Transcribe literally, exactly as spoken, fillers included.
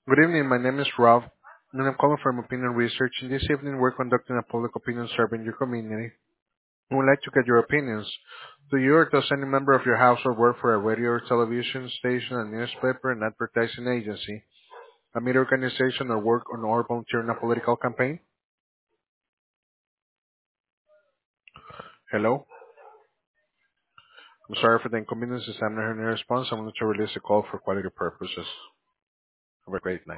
Good evening. My name is Rob, and I'm calling from Opinion Research. And this evening, we're conducting a public opinion survey in your community. We would like to get your opinions. Do you or does any member of your household work for a radio or television station, a newspaper, an advertising agency, a media organization, or work on or volunteer in a political campaign? Hello? I'm sorry for the inconvenience. I'm not hearing a response. I'm going to release a call for quality purposes. Have a great night.